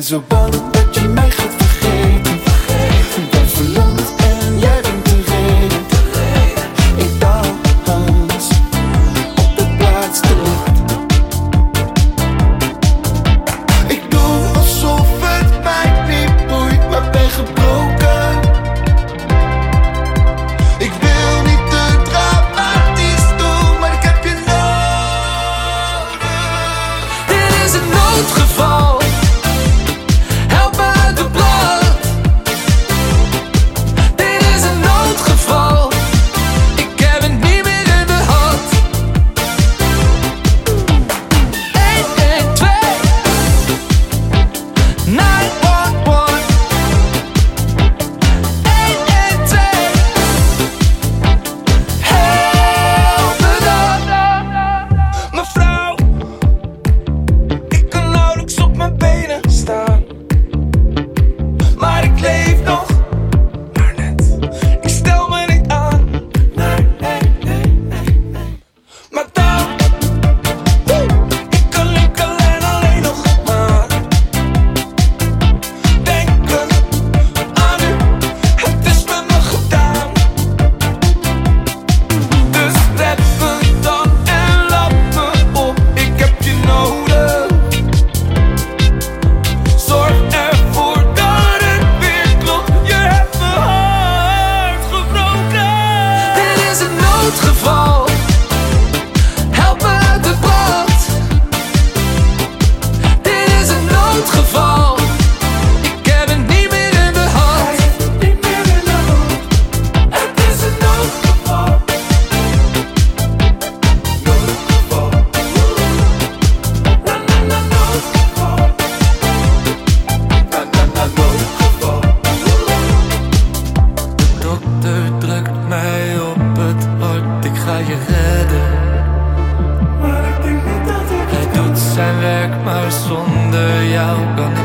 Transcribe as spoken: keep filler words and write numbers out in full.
zo bang dat je mij gaat vergeten. Ik ben verlamd en jij bent de reden. Ik dans op de plaats te licht. Ik doe alsof het mij niet boeit, maar ben gebroken. Ik wil niet te dramatisch doen, maar ik heb je nodig. Dit is een noodgeval. Maar zonder jou kan ik